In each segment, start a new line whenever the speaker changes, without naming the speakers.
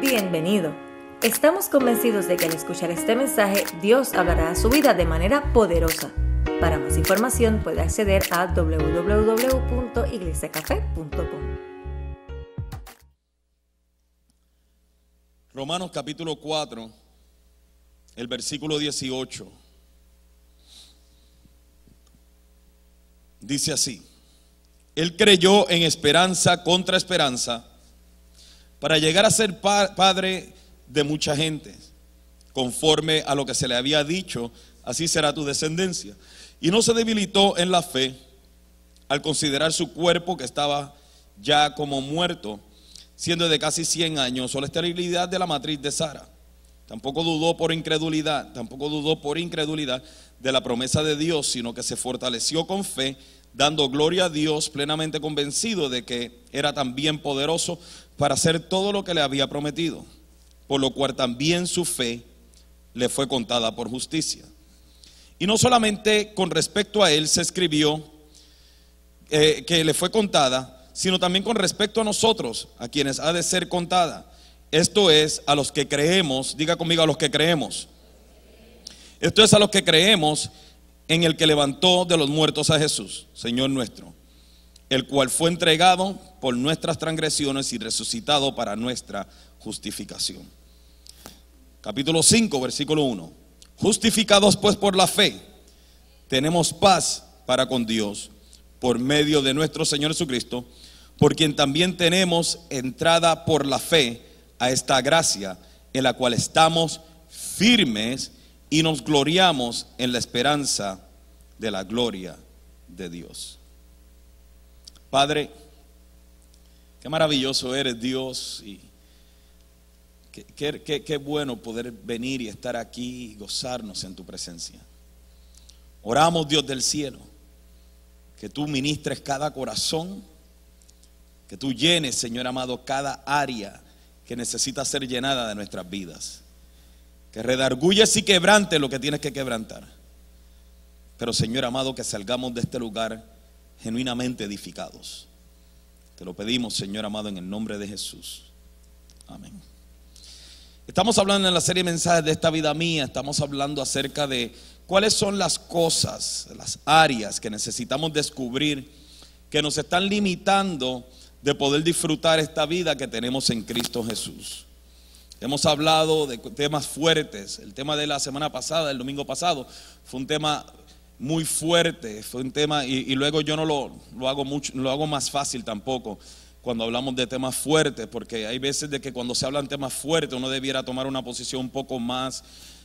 Bienvenido. Estamos convencidos de que al escuchar este mensaje, Dios hablará a su vida de manera poderosa. Para más información puede acceder a www.iglesiacafé.com.
Romanos capítulo 4, el versículo 18. Dice así: Él creyó en esperanza contra esperanza para llegar a ser padre de mucha gente. Conforme a lo que se le había dicho, así será tu descendencia. Y no se debilitó en la fe al considerar su cuerpo, que estaba ya como muerto, siendo de casi 100 años, o la esterilidad de la matriz de Sara. Tampoco dudó por incredulidad de la promesa de Dios, sino que se fortaleció con fe, dando gloria a Dios, plenamente convencido de que era también poderoso para hacer todo lo que le había prometido, por lo cual también su fe le fue contada por justicia. Y no solamente con respecto a él se escribió que le fue contada, sino también con respecto a nosotros, a quienes ha de ser contada. Esto es, a los que creemos. Diga conmigo: a los que creemos. Esto es, a los que creemos en el que levantó de los muertos a Jesús, Señor nuestro, el cual fue entregado por nuestras transgresiones y resucitado para nuestra justificación. Capítulo 5, versículo 1. Justificados pues por la fe, tenemos paz para con Dios por medio de nuestro Señor Jesucristo, por quien también tenemos entrada por la fe a esta gracia, en la cual estamos firmes y nos gloriamos en la esperanza de la gloria de Dios. Padre, qué maravilloso eres, Dios, y qué bueno poder venir y estar aquí y gozarnos en tu presencia. Oramos, Dios del cielo, que tú ministres cada corazón, que tú llenes, Señor amado, cada área que necesita ser llenada de nuestras vidas, que redargulles y quebrantes lo que tienes que quebrantar, pero, Señor amado, que salgamos de este lugar genuinamente edificados. Te lo pedimos, Señor amado, en el nombre de Jesús. Amén. Estamos hablando en la serie de mensajes de Esta Vida Mía. Estamos hablando acerca de cuáles son las cosas, las áreas que necesitamos descubrir que nos están limitando de poder disfrutar esta vida que tenemos en Cristo Jesús. Hemos hablado de temas fuertes. El tema de la semana pasada, el domingo pasado, fue un tema muy fuerte, fue un tema, y luego yo no lo hago mucho, no lo hago más fácil tampoco cuando hablamos de temas fuertes, porque hay veces de que cuando se hablan temas fuertes uno debiera tomar una posición un poco más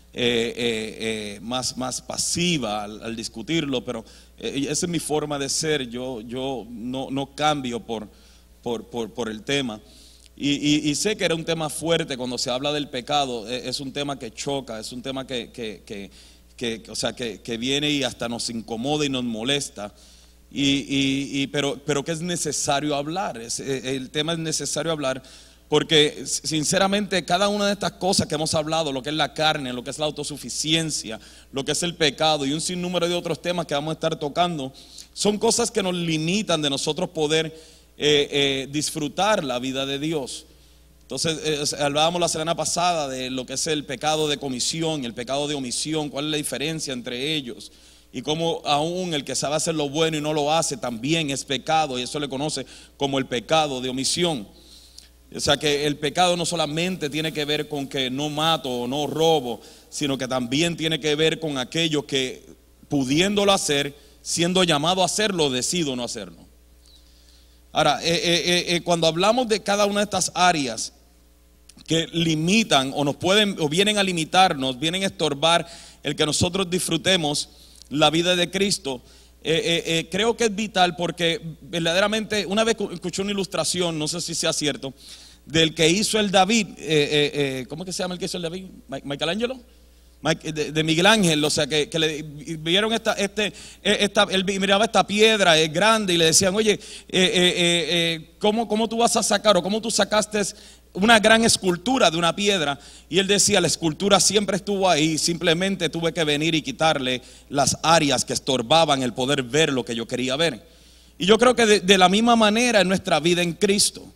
más pasiva al discutirlo, pero esa es mi forma de ser. Yo no cambio por el tema. Y sé que era un tema fuerte cuando se habla del pecado. Es un tema que choca, es un tema que viene y hasta nos incomoda y nos molesta. Pero que es necesario hablar. El tema es necesario hablar, porque sinceramente cada una de estas cosas que hemos hablado, lo que es la carne, lo que es la autosuficiencia, lo que es el pecado y un sinnúmero de otros temas que vamos a estar tocando, son cosas que nos limitan de nosotros poder disfrutar la vida de Dios. Entonces hablábamos la semana pasada de lo que es el pecado de comisión y el pecado de omisión, cuál es la diferencia entre ellos, y cómo aún el que sabe hacer lo bueno y no lo hace también es pecado, y eso le conoce como el pecado de omisión. O sea que el pecado no solamente tiene que ver con que no mato o no robo, sino que también tiene que ver con aquello que, pudiéndolo hacer, siendo llamado a hacerlo, decido no hacerlo. Ahora, cuando hablamos de cada una de estas áreas que limitan o nos pueden o vienen a limitarnos, vienen a estorbar el que nosotros disfrutemos la vida de Cristo, creo que es vital, porque verdaderamente una vez escuché una ilustración, no sé si sea cierto, del que hizo el David, ¿cómo que se llama el que hizo el David? ¿Michelangelo? De Miguel Ángel. O sea que le vieron él miraba esta piedra, es grande, y le decían: oye, ¿cómo tú vas a sacar, o cómo tú sacaste una gran escultura de una piedra? Y él decía: la escultura siempre estuvo ahí, simplemente tuve que venir y quitarle las áreas que estorbaban el poder ver lo que yo quería ver. Y yo creo que de la misma manera en nuestra vida en Cristo,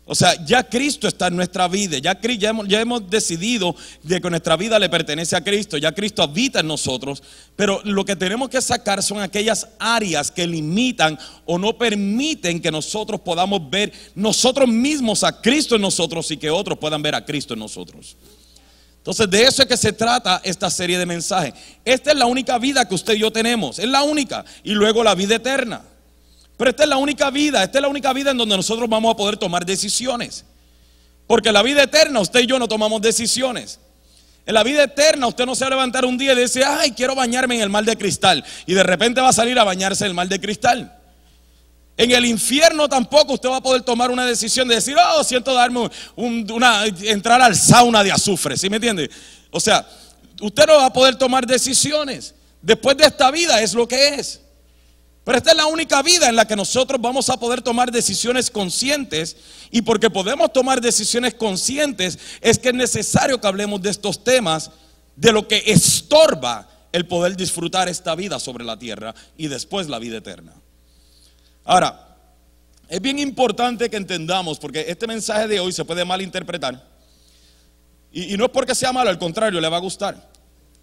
O sea, ya Cristo está en nuestra vida, ya hemos decidido de que nuestra vida le pertenece a Cristo, ya Cristo habita en nosotros, pero lo que tenemos que sacar son aquellas áreas que limitan o no permiten que nosotros podamos ver nosotros mismos a Cristo en nosotros y que otros puedan ver a Cristo en nosotros. Entonces de eso es que se trata esta serie de mensajes. Esta es la única vida que usted y yo tenemos, es la única, y luego la vida eterna. Pero esta es la única vida en donde nosotros vamos a poder tomar decisiones. Porque en la vida eterna usted y yo no tomamos decisiones. En la vida eterna usted no se va a levantar un día y decir, ay, quiero bañarme en el mar de cristal, y de repente va a salir a bañarse en el mar de cristal. En el infierno tampoco usted va a poder tomar una decisión de decir, oh, siento darme entrar al sauna de azufre, ¿sí me entiende? O sea, usted no va a poder tomar decisiones. Después de esta vida es lo que es. Pero esta es la única vida en la que nosotros vamos a poder tomar decisiones conscientes, y porque podemos tomar decisiones conscientes es que es necesario que hablemos de estos temas, de lo que estorba el poder disfrutar esta vida sobre la tierra y después la vida eterna. Ahora, es bien importante que entendamos, porque este mensaje de hoy se puede malinterpretar, y no es porque sea malo, al contrario, le va a gustar.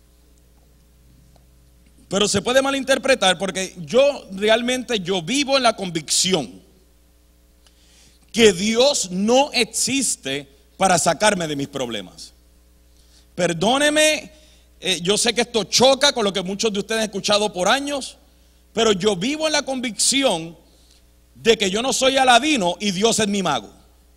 Pero se puede malinterpretar porque yo vivo en la convicción que Dios no existe para sacarme de mis problemas. Perdóneme, yo sé que esto choca con lo que muchos de ustedes han escuchado por años, pero yo vivo en la convicción de que yo no soy Aladino y Dios es mi mago,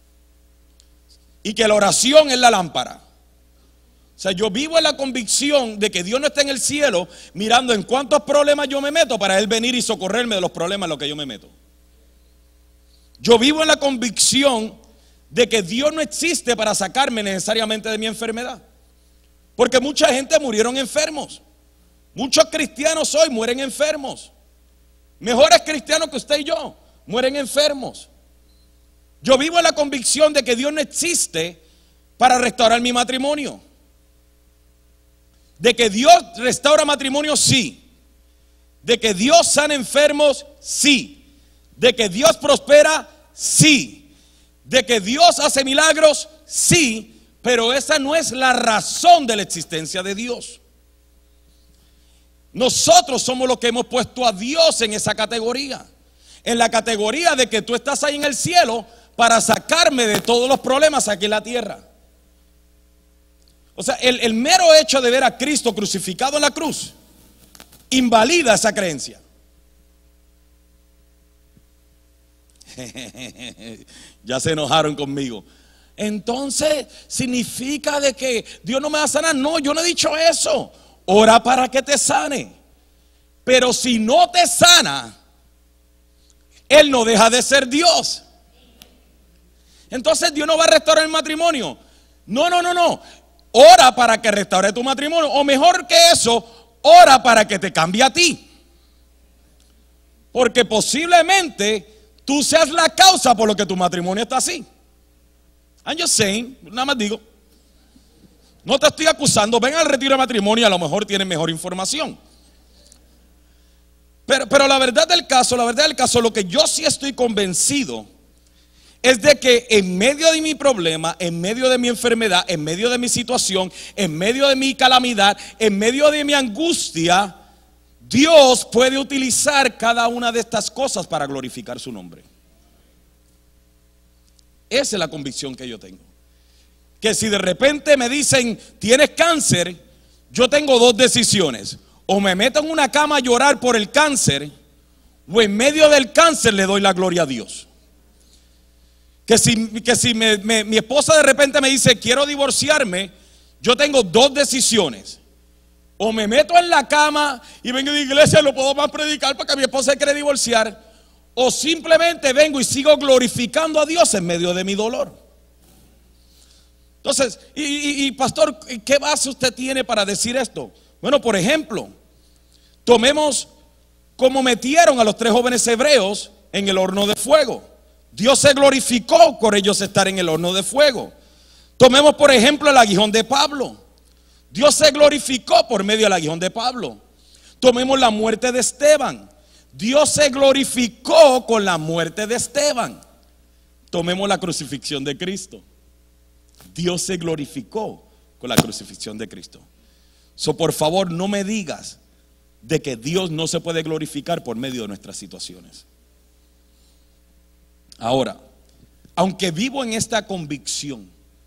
y que la oración es la lámpara. O sea, yo vivo en la convicción de que Dios no está en el cielo mirando en cuántos problemas yo me meto para Él venir y socorrerme de los problemas en los que yo me meto. Yo vivo en la convicción de que Dios no existe para sacarme necesariamente de mi enfermedad. Porque mucha gente murieron enfermos. Muchos cristianos hoy mueren enfermos. Mejores cristianos que usted y yo mueren enfermos. Yo vivo en la convicción de que Dios no existe para restaurar mi matrimonio. De que Dios restaura matrimonio, sí. De que Dios sana enfermos, sí. De que Dios prospera, sí. De que Dios hace milagros, sí. Pero esa no es la razón de la existencia de Dios. Nosotros somos los que hemos puesto a Dios en esa categoría. En la categoría de que tú estás ahí en el cielo para sacarme de todos los problemas aquí en la tierra. O sea, el mero hecho de ver a Cristo crucificado en la cruz invalida esa creencia. Ya se enojaron conmigo. Entonces, ¿significa de que Dios no me va a sanar? No, yo no he dicho eso. Ora para que te sane. Pero si no te sana, Él no deja de ser Dios. Entonces Dios no va a restaurar el matrimonio. No. Ora para que restaure tu matrimonio. O mejor que eso, ora para que te cambie a ti. Porque posiblemente tú seas la causa por lo que tu matrimonio está así. I'm just saying, nada más digo. No te estoy acusando. Ven al retiro de matrimonio y a lo mejor tienes mejor información. Pero la verdad del caso, lo que yo sí estoy convencido es de que en medio de mi problema, en medio de mi enfermedad, en medio de mi situación, en medio de mi calamidad, en medio de mi angustia, Dios puede utilizar cada una de estas cosas para glorificar su nombre. Esa es la convicción que yo tengo. Que si de repente me dicen, tienes cáncer, yo tengo dos decisiones. O me meto en una cama a llorar por el cáncer, o en medio del cáncer le doy la gloria a Dios. Que si mi esposa de repente me dice, quiero divorciarme, yo tengo dos decisiones. O me meto en la cama y vengo de iglesia, no puedo más predicar porque mi esposa se quiere divorciar. O simplemente vengo y sigo glorificando a Dios en medio de mi dolor. Entonces, pastor, ¿qué base usted tiene para decir esto? Bueno, por ejemplo, tomemos como metieron a los 3 jóvenes hebreos en el horno de fuego. Dios se glorificó por ellos estar en el horno de fuego. Tomemos por ejemplo el aguijón de Pablo. Dios se glorificó por medio del aguijón de Pablo. Tomemos la muerte de Esteban. Dios se glorificó con la muerte de Esteban. Tomemos la crucifixión de Cristo. Dios se glorificó con la crucifixión de Cristo. Por favor, no me digas de que Dios no se puede glorificar por medio de nuestras situaciones. Ahora, aunque vivo en esta convicción,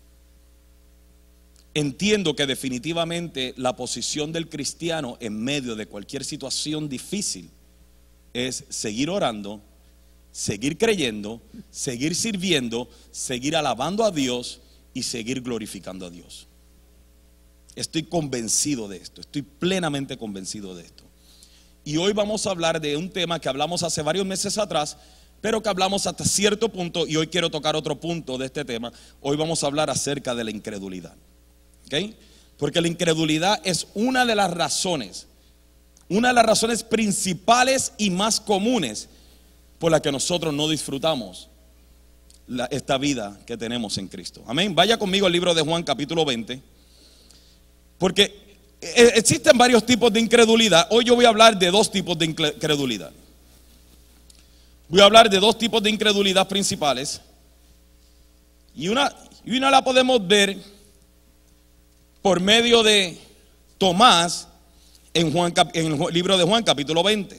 entiendo que definitivamente la posición del cristiano en medio de cualquier situación difícil es seguir orando, seguir creyendo, seguir sirviendo, seguir alabando a Dios y seguir glorificando a Dios. Estoy convencido de esto, estoy plenamente convencido de esto. Y hoy vamos a hablar de un tema que hablamos hace varios meses atrás, pero que hablamos hasta cierto punto, y hoy quiero tocar otro punto de este tema. Hoy vamos a hablar acerca de la incredulidad. ¿Okay? Porque la incredulidad es una de las razones principales y más comunes por la que nosotros no disfrutamos esta vida que tenemos en Cristo. Amén. Vaya conmigo al libro de Juan capítulo 20. Porque existen varios tipos de incredulidad. Hoy yo voy a hablar de dos tipos de incredulidad. Voy a hablar de dos tipos de incredulidad principales. Y una la podemos ver por medio de Tomás en el libro de Juan capítulo 20.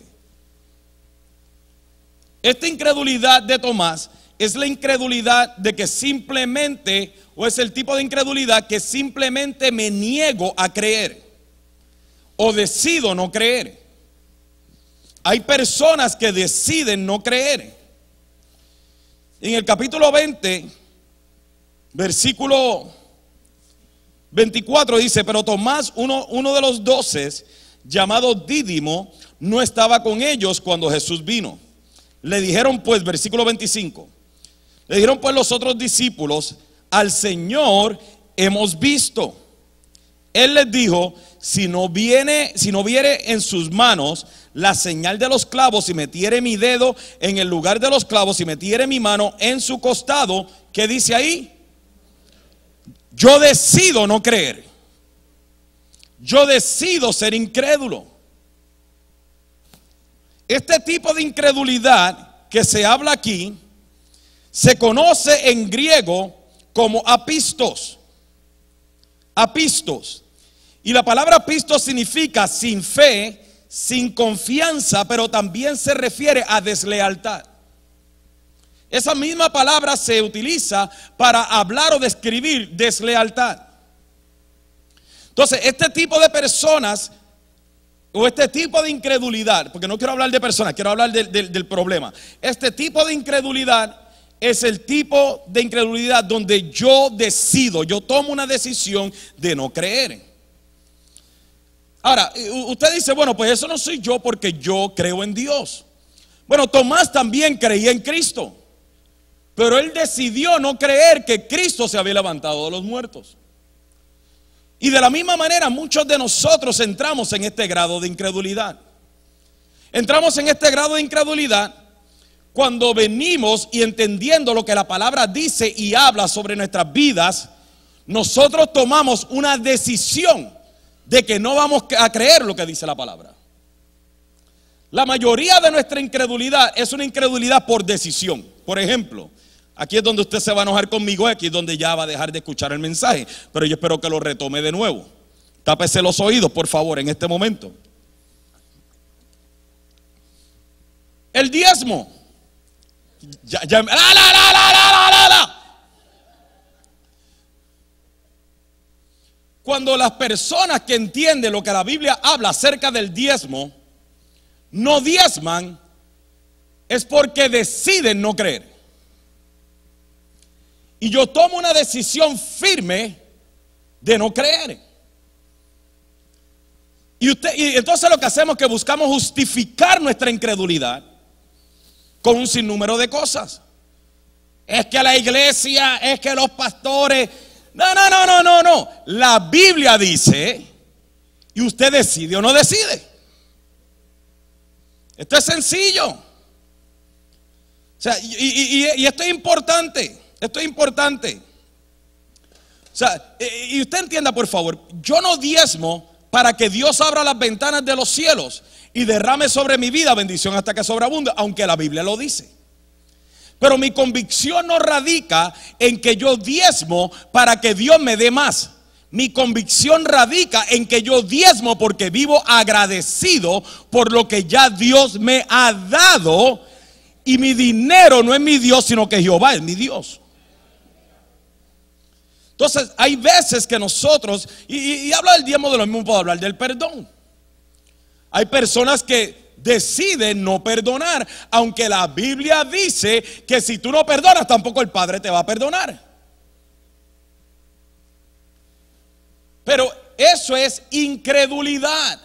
Esta incredulidad de Tomás es la incredulidad de que simplemente, o es el tipo de incredulidad que simplemente me niego a creer o decido no creer. Hay personas que deciden no creer. En el capítulo 20, versículo 24 dice: pero Tomás, uno de los 12, llamado Dídimo, no estaba con ellos cuando Jesús vino. Le dijeron pues, versículo 25, le dijeron pues los otros discípulos: al Señor hemos visto. Él les dijo: si no viere en sus manos la señal de los clavos, y metiere mi dedo en el lugar de los clavos, y metiere mi mano en su costado, ¿qué dice ahí? Yo decido no creer. Yo decido ser incrédulo. Este tipo de incredulidad que se habla aquí se conoce en griego como apistos. Apistos. Y la palabra apistos significa sin fe, sin confianza, pero también se refiere a deslealtad. Esa misma palabra se utiliza para hablar o describir deslealtad. Entonces, este tipo de personas, o este tipo de incredulidad, porque no quiero hablar de personas, quiero hablar del problema. Este tipo de incredulidad es el tipo de incredulidad donde yo tomo una decisión de no creer. Ahora, usted dice: bueno, pues eso no soy yo porque yo creo en Dios. Bueno, Tomás también creía en Cristo, pero él decidió no creer que Cristo se había levantado de los muertos. Y de la misma manera muchos de nosotros entramos en este grado de incredulidad. Entramos en este grado de incredulidad cuando venimos y entendiendo lo que la palabra dice y habla sobre nuestras vidas, nosotros tomamos una decisión de que no vamos a creer lo que dice la palabra. La mayoría de nuestra incredulidad es una incredulidad por decisión. Por ejemplo, aquí es donde usted se va a enojar conmigo, aquí es donde ya va a dejar de escuchar el mensaje, pero yo espero que lo retome de nuevo. Tápese los oídos, por favor, en este momento. El diezmo. Cuando las personas que entienden lo que la Biblia habla acerca del diezmo no diezman, es porque deciden no creer. Y yo tomo una decisión firme de no creer. Y entonces lo que hacemos es que buscamos justificar nuestra incredulidad con un sinnúmero de cosas. Es que la iglesia, es que los pastores. No. La Biblia dice, y usted decide o no decide. Esto es sencillo. O sea, y esto es importante. Esto es importante. O sea, y usted entienda, por favor, yo no diezmo para que Dios abra las ventanas de los cielos y derrame sobre mi vida bendición hasta que sobreabunde, aunque la Biblia lo dice. Pero mi convicción no radica en que yo diezmo para que Dios me dé más. Mi convicción radica en que yo diezmo porque vivo agradecido por lo que ya Dios me ha dado. Y mi dinero no es mi Dios, sino que Jehová es mi Dios. Entonces hay veces que nosotros, y hablo del diezmo, de lo mismo puedo hablar del perdón. Hay personas que deciden no perdonar, aunque la Biblia dice que si tú no perdonas, tampoco el Padre te va a perdonar. Pero eso es incredulidad.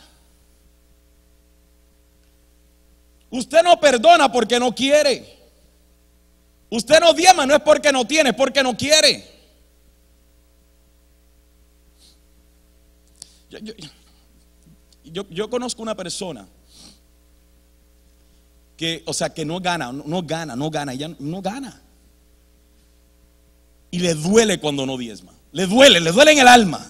Usted no perdona porque no quiere. Usted no diezma, no es porque no tiene, es porque no quiere. Yo conozco una persona que, o sea, que no gana, ella no gana. Y le duele cuando no diezma. Le duele en el alma.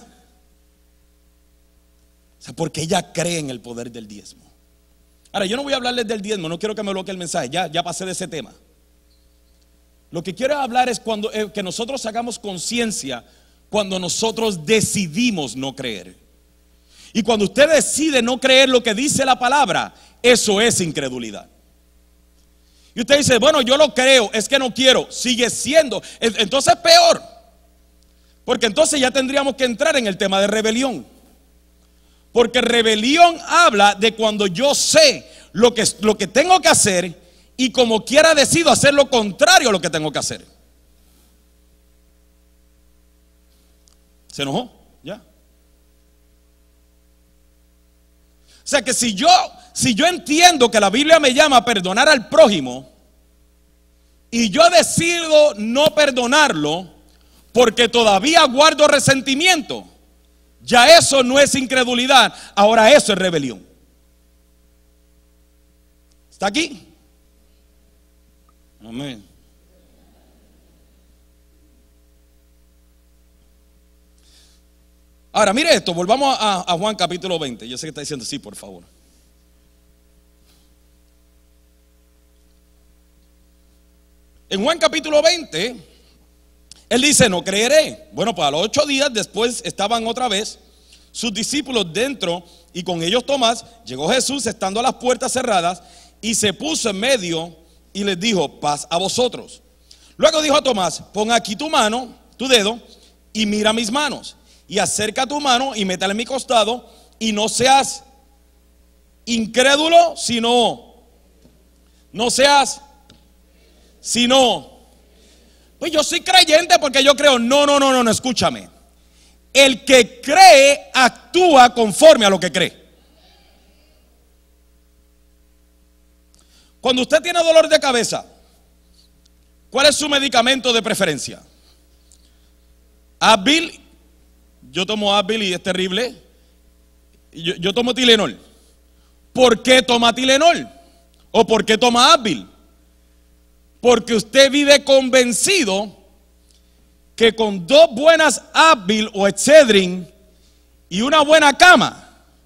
O sea, porque ella cree en el poder del diezmo. Ahora, yo no voy a hablarles del diezmo, no quiero que me bloquee el mensaje, ya pasé de ese tema. Lo que quiero hablar es que nosotros hagamos conciencia cuando nosotros decidimos no creer. Y cuando usted decide no creer lo que dice la palabra, eso es incredulidad. Y usted dice, bueno, yo lo creo, es que no quiero, sigue siendo. Entonces peor, porque entonces ya tendríamos que entrar en el tema de rebelión. Porque rebelión habla de cuando yo sé lo que tengo que hacer y como quiera decido hacer lo contrario a lo que tengo que hacer. ¿Se enojó? Ya. O sea que si yo entiendo que la Biblia me llama a perdonar al prójimo y yo decido no perdonarlo porque todavía guardo resentimiento, ya eso no es incredulidad, ahora eso es rebelión. ¿Está aquí? Amén. Ahora mire esto, volvamos a Juan capítulo 20. Yo sé que está diciendo sí, por favor. En Juan capítulo 20 él dice, no creeré. Bueno, pues a los 8 días después estaban otra vez sus discípulos dentro y con ellos Tomás. Llegó Jesús estando a las puertas cerradas y se puso en medio y les dijo, paz a vosotros. Luego dijo a Tomás, pon aquí tu mano, tu dedo y mira mis manos. Y acerca tu mano y métala en mi costado y no seas incrédulo, sino pues yo soy creyente porque yo creo. No, escúchame. El que cree actúa conforme a lo que cree. Cuando usted tiene dolor de cabeza, ¿cuál es su medicamento de preferencia? Advil. Yo tomo Advil y es terrible. Yo tomo Tylenol. ¿Por qué toma Tylenol? ¿O por qué toma Advil? Porque usted vive convencido que con 2 buenas Advil o Excedrin y una buena cama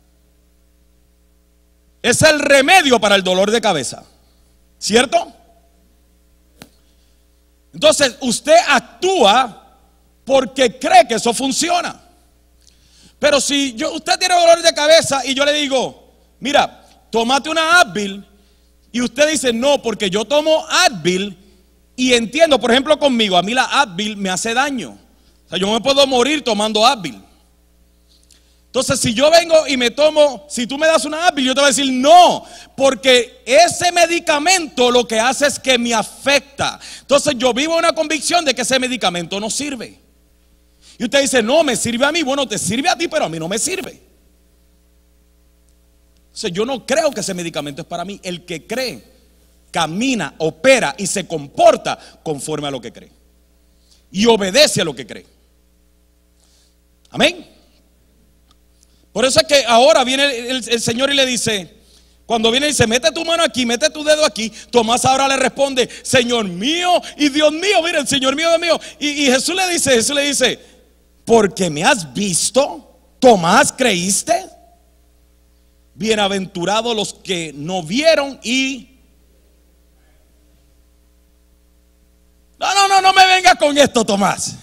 es el remedio para el dolor de cabeza. ¿Cierto? Entonces usted actúa porque cree que eso funciona. Pero si usted tiene dolor de cabeza y yo le digo, mira, tómate una Advil, y usted dice, no, porque yo tomo Advil y entiendo, por ejemplo conmigo, a mí la Advil me hace daño. O sea, yo me puedo morir tomando Advil. Entonces si yo vengo y me tomo, si tú me das una Advil, yo te voy a decir no, porque ese medicamento lo que hace es que me afecta. Entonces yo vivo una convicción de que ese medicamento no sirve. Y usted dice, no, me sirve a mí. Bueno, te sirve a ti, pero a mí no me sirve. O sea, yo no creo que ese medicamento es para mí. El que cree, camina, opera y se comporta conforme a lo que cree. Y obedece a lo que cree. Amén. Por eso es que ahora viene el Señor y le dice, cuando viene y dice, mete tu mano aquí, mete tu dedo aquí, Tomás ahora le responde, Señor mío y Dios mío. Mira, el Señor mío, Dios mío. Y Jesús le dice, porque me has visto, Tomás, ¿creíste? Bienaventurados los que no vieron y No me venga con esto, Tomás.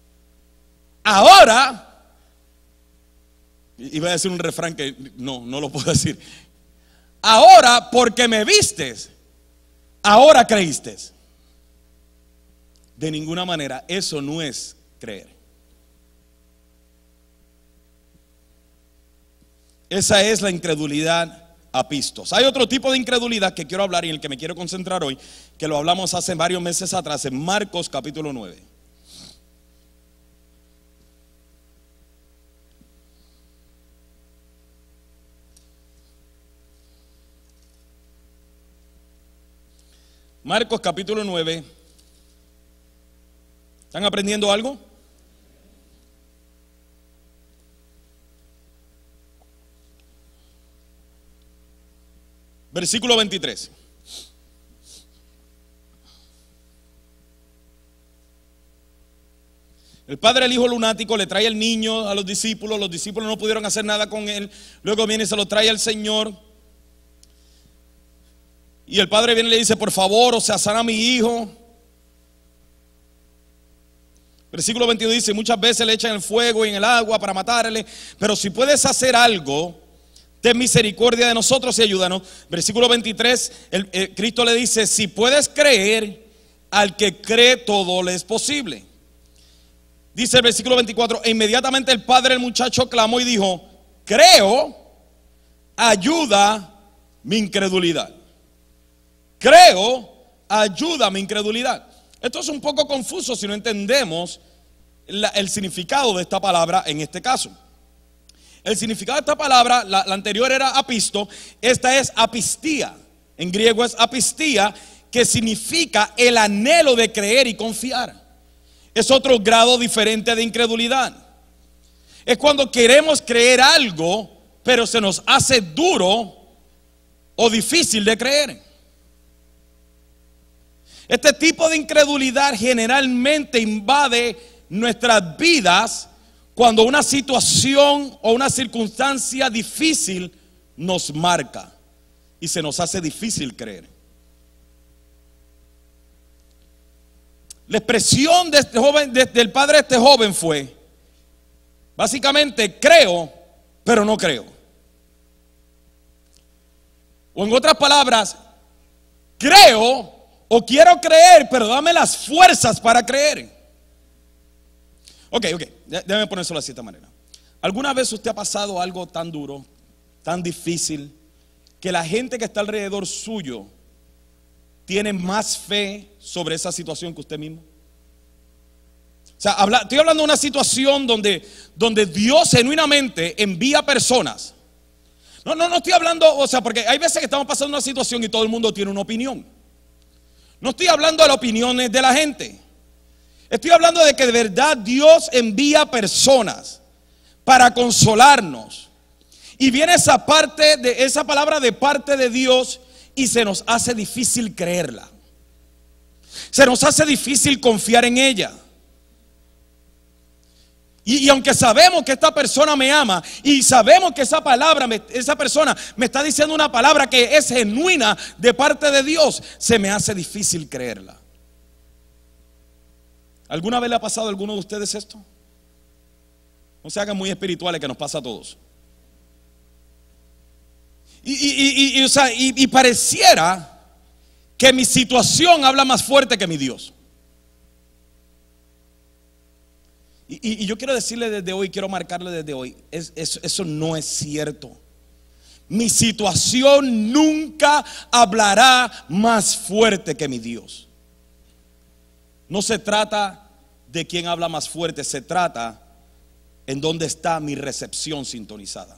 Ahora, iba a decir un refrán que no lo puedo decir. Ahora, porque me vistes, ahora creíste. De ninguna manera, eso no es creer. Esa es la incredulidad apistos. Hay otro tipo de incredulidad que quiero hablar y en el que me quiero concentrar hoy, que lo hablamos hace varios meses atrás en Marcos capítulo 9. Marcos capítulo 9. ¿Están aprendiendo algo? Versículo 23. El padre del hijo lunático le trae el niño a los discípulos no pudieron hacer nada con él, luego viene y se lo trae al Señor. Y el padre viene y le dice, por favor, o sea, sana a mi hijo. Versículo 22 dice, muchas veces le echan el fuego y en el agua para matarle, pero si puedes hacer algo, ten misericordia de nosotros y ayúdanos. Versículo 23, Cristo le dice, si puedes creer, al que cree todo le es posible. Dice el versículo 24, e inmediatamente el padre del muchacho clamó y dijo, creo, ayuda mi incredulidad. Creo, ayuda mi incredulidad. Esto es un poco confuso si no entendemos el significado de esta palabra en este caso. El significado de esta palabra, la anterior era apisto, esta es apistía. En griego es apistía, que significa el anhelo de creer y confiar. Es otro grado diferente de incredulidad. Es cuando queremos creer algo, pero se nos hace duro o difícil de creer. Este tipo de incredulidad generalmente invade nuestras vidas cuando una situación o una circunstancia difícil nos marca y se nos hace difícil creer. La expresión de este joven, del padre de este joven fue, básicamente, creo, pero no creo. O en otras palabras, creo o quiero creer, pero dame las fuerzas para creer. Ok, déjame ponérselo así de esta manera. ¿Alguna vez usted ha pasado algo tan duro, tan difícil, que la gente que está alrededor suyo tiene más fe sobre esa situación que usted mismo? O sea, estoy hablando de una situación donde Dios genuinamente envía personas. No estoy hablando, o sea, porque hay veces que estamos pasando una situación y todo el mundo tiene una opinión. No estoy hablando de las opiniones de la gente. Estoy hablando de que de verdad Dios envía personas para consolarnos. Y viene esa parte de esa palabra de parte de Dios y se nos hace difícil creerla. Se nos hace difícil confiar en ella. Y aunque sabemos que esta persona me ama y sabemos que esa persona me está diciendo una palabra que es genuina de parte de Dios, se me hace difícil creerla. ¿Alguna vez le ha pasado a alguno de ustedes esto? No se hagan muy espirituales, que nos pasa a todos. Y pareciera que mi situación habla más fuerte que mi Dios. Y yo quiero decirle desde hoy, quiero marcarle desde hoy, eso no es cierto. Mi situación nunca hablará más fuerte que mi Dios. No se trata de quién habla más fuerte, se trata en dónde está mi recepción sintonizada.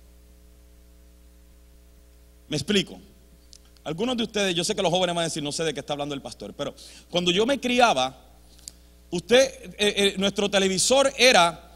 ¿Me explico? Algunos de ustedes, yo sé que los jóvenes van a decir, no sé de qué está hablando el pastor, pero cuando yo me criaba, nuestro televisor era,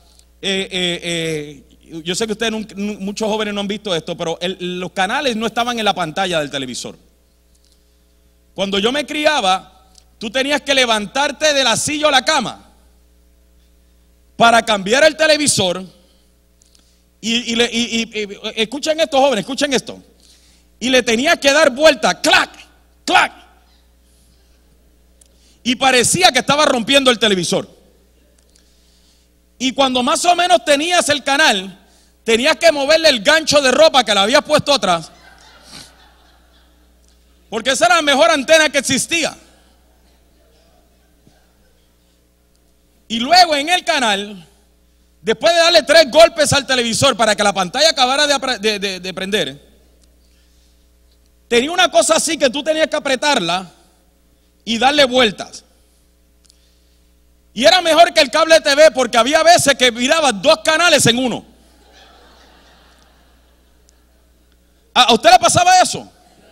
yo sé que ustedes, muchos jóvenes no han visto esto, pero los canales no estaban en la pantalla del televisor. Cuando yo me criaba, tú tenías que levantarte de la silla o la cama para cambiar el televisor. Y escuchen esto, jóvenes, escuchen esto. Y le tenías que dar vuelta, clac, clac. y parecía que estaba rompiendo el televisor. Y cuando más o menos tenías el canal, tenías que moverle el gancho de ropa que le habías puesto atrás, porque esa era la mejor antena que existía. Y luego en el canal, después de darle 3 golpes al televisor para que la pantalla acabara de prender, tenía una cosa así que tú tenías que apretarla y darle vueltas. Y era mejor que el cable TV, porque había veces que mirabas 2 canales en uno. ¿A usted le pasaba eso?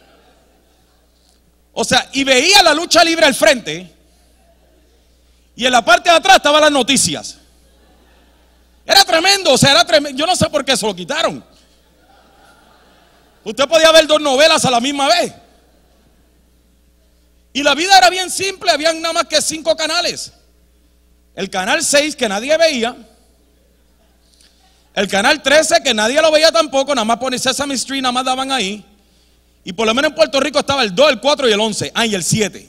O sea, y veía la lucha libre al frente, y en la parte de atrás estaban las noticias. Era tremendo, o sea, era tremendo. Yo no sé por qué se lo quitaron. Usted podía ver 2 novelas a la misma vez. Y la vida era bien simple, habían nada más que 5 canales. El canal 6 que nadie veía, el canal 13 que nadie lo veía tampoco, nada más por Sesame Street nada más daban ahí. Y por lo menos en Puerto Rico estaba el 2, el 4 y el 11, y el 7.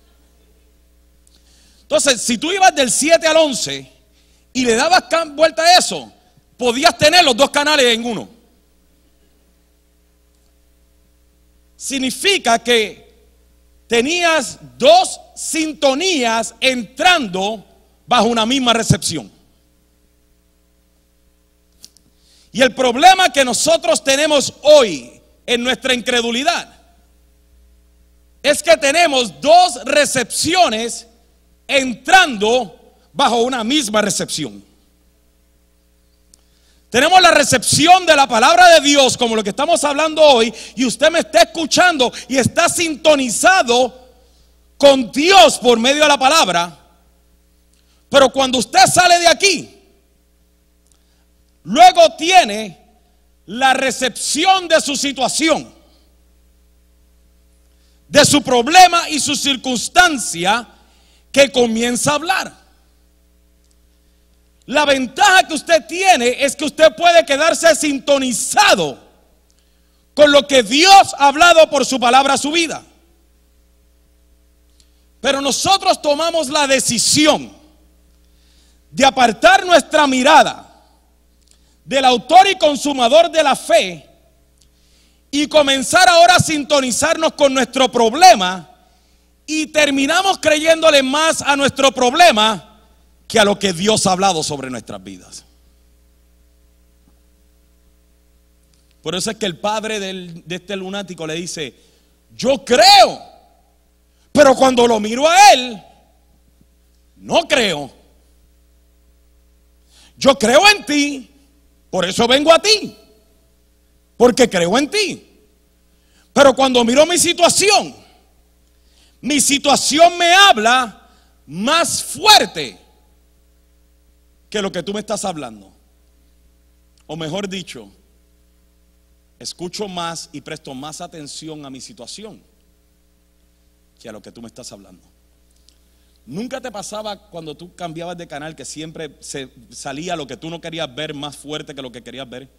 Entonces, si tú ibas del 7 al 11 y le dabas vuelta a eso, podías tener los 2 canales en uno. Significa que tenías 2 sintonías entrando bajo una misma recepción. Y el problema que nosotros tenemos hoy en nuestra incredulidad es que tenemos 2 recepciones entrando bajo una misma recepción. Tenemos la recepción de la palabra de Dios, como lo que estamos hablando hoy, y usted me está escuchando y está sintonizado con Dios por medio de la palabra. Pero cuando usted sale de aquí, luego tiene la recepción de su situación, de su problema y su circunstancia, que comienza a hablar. La ventaja que usted tiene es que usted puede quedarse sintonizado con lo que Dios ha hablado por su palabra a su vida. Pero nosotros tomamos la decisión de apartar nuestra mirada del autor y consumador de la fe y comenzar ahora a sintonizarnos con nuestro problema, y terminamos creyéndole más a nuestro problema que a lo que Dios ha hablado sobre nuestras vidas. Por eso es que el padre de este lunático le dice: yo creo, pero cuando lo miro a él, no creo. Yo creo en ti, por eso vengo a ti, porque creo en ti. Pero cuando miro mi situación me habla más fuerte que lo que tú me estás hablando. O mejor dicho, escucho más y presto más atención a mi situación que a lo que tú me estás hablando. ¿Nunca te pasaba cuando tú cambiabas de canal que siempre se salía lo que tú no querías ver más fuerte que lo que querías ver?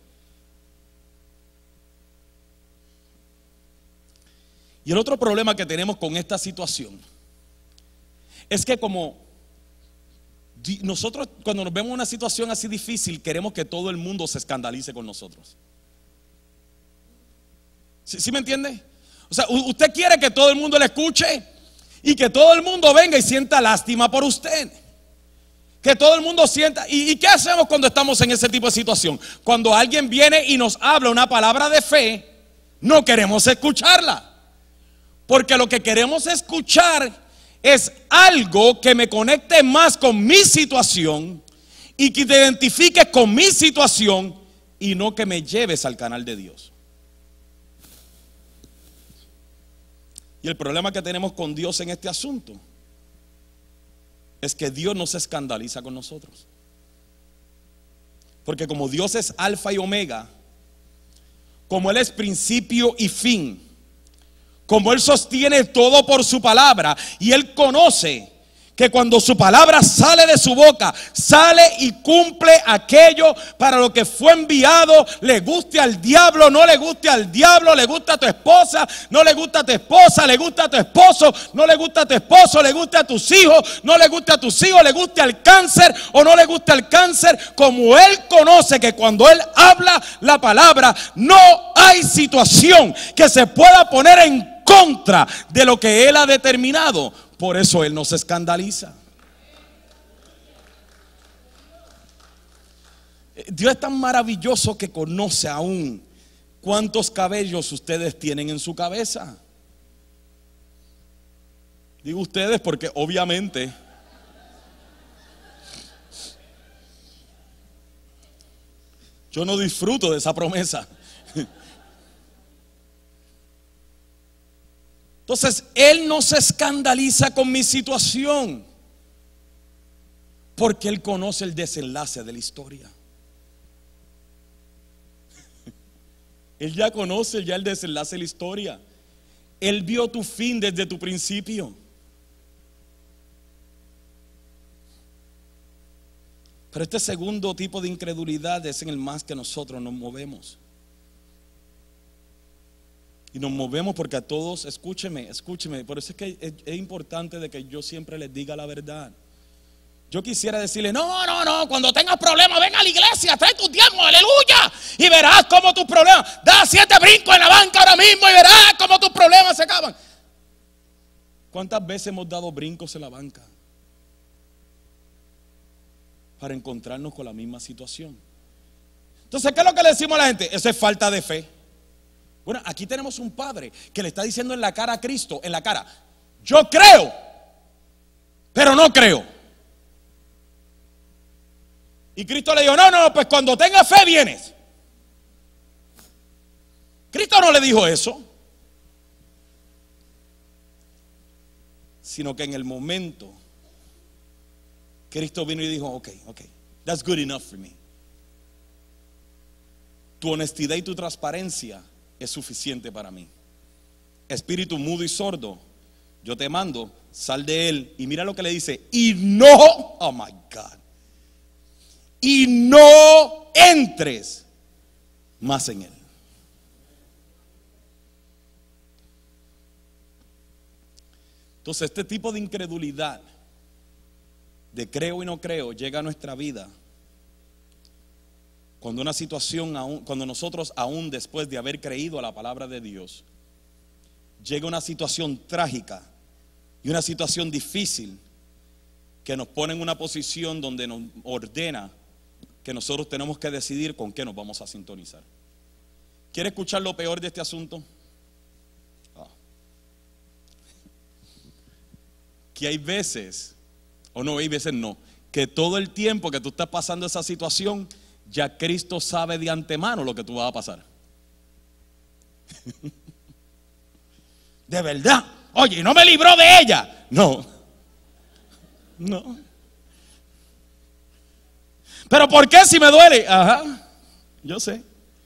Y el otro problema que tenemos con esta situación es que como nosotros cuando nos vemos en una situación así difícil, queremos que todo el mundo se escandalice con nosotros. ¿Sí me entiende? O sea, usted quiere que todo el mundo le escuche y que todo el mundo venga y sienta lástima por usted. Que todo el mundo sienta. ¿Y qué hacemos cuando estamos en ese tipo de situación? Cuando alguien viene y nos habla una palabra de fe, no queremos escucharla. Porque lo que queremos escuchar es algo que me conecte más con mi situación y que te identifique con mi situación, y no que me lleves al canal de Dios. Y el problema que tenemos con Dios en este asunto es que Dios no se escandaliza con nosotros. Porque como Dios es alfa y omega, como Él es principio y fin, como Él sostiene todo por su palabra, y Él conoce que cuando su palabra sale de su boca, sale y cumple aquello para lo que fue enviado, le guste al diablo, no le guste al diablo, le gusta a tu esposa, no le gusta a tu esposa, le gusta a tu esposo, no le gusta a tu esposo, le gusta a tus hijos, no le gusta a tus hijos, le guste al cáncer o no le gusta al cáncer, como él conoce que cuando él habla la palabra, no hay situación que se pueda poner en contra de lo que él ha determinado. Por eso él no se escandaliza. Dios es tan maravilloso que conoce aún cuántos cabellos ustedes tienen en su cabeza. Digo ustedes porque obviamente yo no disfruto de esa promesa. Entonces, él no se escandaliza con mi situación, porque él conoce el desenlace de la historia. Él ya conoce ya el desenlace de la historia. Él vio tu fin desde tu principio. Pero este segundo tipo de incredulidad es en el más que nosotros nos movemos. Y nos movemos porque a todos, escúcheme, por eso es que es importante de que yo siempre les diga la verdad. Yo quisiera decirle, no, cuando tengas problemas ven a la iglesia, trae tus diezmos, aleluya, y verás cómo tus problemas, da 7 brincos en la banca ahora mismo y verás cómo tus problemas se acaban. ¿Cuántas veces hemos dado brincos en la banca para encontrarnos con la misma situación? Entonces, ¿qué es lo que le decimos a la gente? Eso es falta de fe. Bueno, aquí tenemos un padre que le está diciendo en la cara a Cristo, en la cara, yo creo, pero no creo. Y Cristo le dijo, no, pues cuando tengas fe vienes. Cristo no le dijo eso, sino que en el momento Cristo vino y dijo, ok, that's good enough for me. Tu honestidad y tu transparencia es suficiente para mí. Espíritu mudo y sordo, yo te mando, sal de él. Y mira lo que le dice, y no, oh my God, y no entres más en él. Entonces este tipo de incredulidad, de creo y no creo, llega a nuestra vida cuando una situación, cuando nosotros aún después de haber creído a la palabra de Dios, llega una situación trágica y una situación difícil que nos pone en una posición donde nos ordena que nosotros tenemos que decidir con qué nos vamos a sintonizar. ¿Quiere escuchar lo peor de este asunto? Que hay veces, o no, hay veces no, que todo el tiempo que tú estás pasando esa situación, ya Cristo sabe de antemano lo que tú vas a pasar. De verdad. Oye, no me libró de ella. No. Pero ¿por qué si me duele? Ajá, yo sé.